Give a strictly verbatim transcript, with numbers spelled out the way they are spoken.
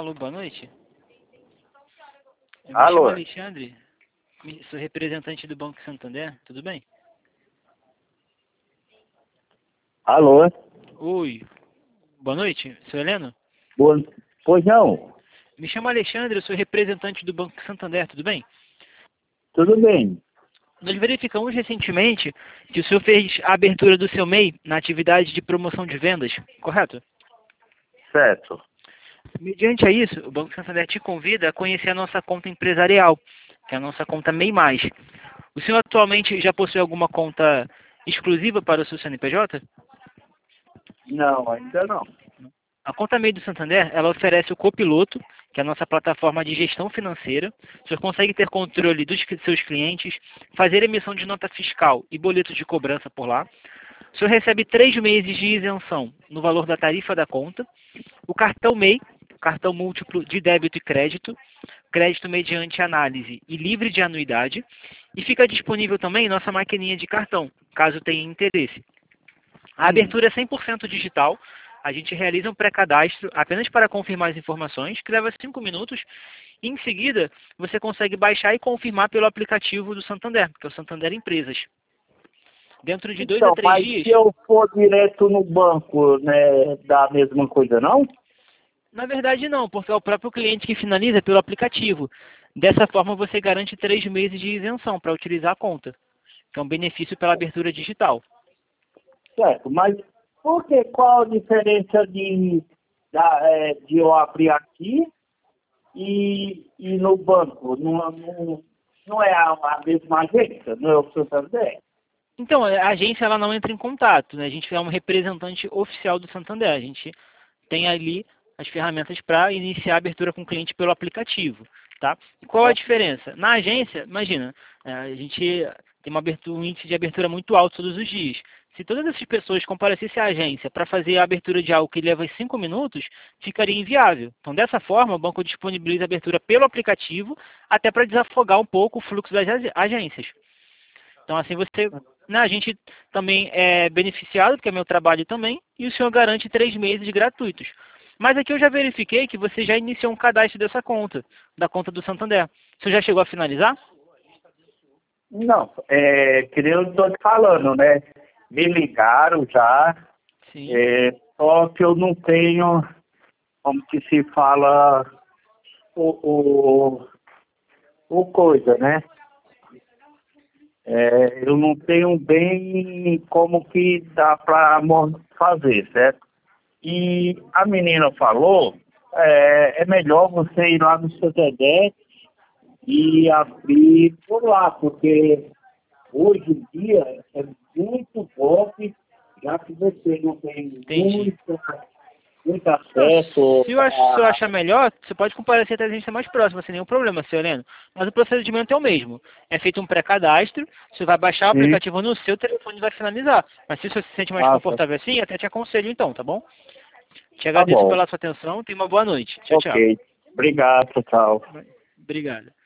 Alô, boa noite. Eu me Alô. chamo Alexandre, me- sou representante do Banco Santander, tudo bem? Alô. Oi, boa noite, sou Heleno? Boa... Pois não. Me chamo Alexandre, eu sou representante do Banco Santander, tudo bem? Tudo bem. Nós verificamos recentemente que o senhor fez a abertura do seu M E I na atividade de promoção de vendas, correto? Certo. Mediante a isso, o Banco Santander te convida a conhecer a nossa conta empresarial, que é a nossa conta M E I mais. O senhor atualmente já possui alguma conta exclusiva para o seu C N P J? Não, ainda não. A conta M E I do Santander, ela oferece o Copiloto, que é a nossa plataforma de gestão financeira. O senhor consegue ter controle dos cli- seus clientes, fazer emissão de nota fiscal e boleto de cobrança por lá. O senhor recebe três meses de isenção no valor da tarifa da conta. O cartão M E I, cartão múltiplo de débito e crédito, crédito mediante análise e livre de anuidade. E fica disponível também nossa maquininha de cartão, caso tenha interesse. A Hum. abertura é cem por cento digital. A gente realiza um pré-cadastro apenas para confirmar as informações, que leva cinco minutos. E em seguida, você consegue baixar e confirmar pelo aplicativo do Santander, que é o Santander Empresas. Dentro de dois a Então, três mas dias, se eu for direto no banco, né, dá a mesma coisa, não? na verdade não, porque é o próprio cliente que finaliza pelo aplicativo. Dessa forma, você garante três meses de isenção para utilizar a conta, que é um benefício pela abertura digital. Certo, mas por que, qual a diferença de, da, é, de eu abrir aqui e, e no banco? Não, não, não é a, a mesma agência, não é o Santander? Então, a agência ela não entra em contato, né? A gente é um representante oficial do Santander. A gente tem ali as ferramentas para iniciar a abertura com o cliente pelo aplicativo, tá? E qual a diferença? Na agência, imagina, eh, a gente tem uma abertura, um índice de abertura muito alto todos os dias. Se todas essas pessoas comparecessem à agência para fazer a abertura de algo que leva cinco minutos, ficaria inviável. Então, dessa forma, o banco disponibiliza a abertura pelo aplicativo, até para desafogar um pouco o fluxo das ag- agências. Então, assim, você, né, a gente também é beneficiado, porque é meu trabalho também, e o senhor garante três meses gratuitos. Mas aqui eu já verifiquei que você já iniciou um cadastro dessa conta, da conta do Santander. O senhor já chegou a finalizar? Não, é, que nem eu estou te falando, né? Me ligaram já, Sim. é, só que eu não tenho, como que se fala, o, o, o coisa, né? É, eu não tenho bem como que dá para fazer, certo? E a menina falou, é, é melhor você ir lá no Santander e abrir por lá, porque hoje em dia é muito golpe, já que você não tem Entendi. muito, muito Não, acesso se o ach- se o senhor a... achar melhor, você pode comparecer até a agência mais próxima, sem nenhum problema, senhor Heleno. Mas o procedimento é o mesmo. É feito um pré-cadastro, você vai baixar o Sim. aplicativo no seu telefone e vai finalizar. Mas se você se sente mais Ah, tá. confortável assim, até te aconselho então, tá bom? Te Tá agradeço bom. pela sua atenção, tenha uma boa noite. Tchau, tchau. Ok. Obrigado, tchau. Obrigado.